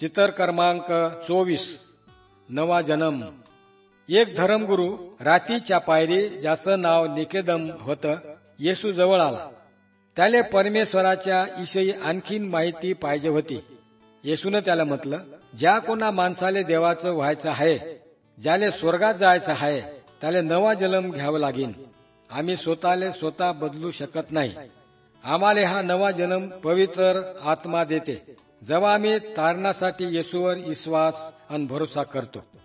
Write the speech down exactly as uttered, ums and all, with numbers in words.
चित्र क्रमांक चोवीस. नवा जन्म. एक धर्मगुरू रातीच्या पायरी, ज्याचं नाव निकेदम होतं, येशू जवळ आला. त्याला परमेश्वराच्या विषयी आणखीन माहिती पाहिजे होती. येशूने त्याला म्हटलं, ज्या कोणा माणसाले देवाचं व्हायचं आहे, ज्याले स्वर्गात जायचं आहे, त्याला नवा जन्म घ्यावा लागेल. आम्ही स्वतःले स्वतः बदलू शकत नाही. आम्हाला हा नवा जन्म पवित्र आत्मा देते, जेव्हा आम्ही तारणासाठी येशूवर विश्वास आणि भरोसा करतो.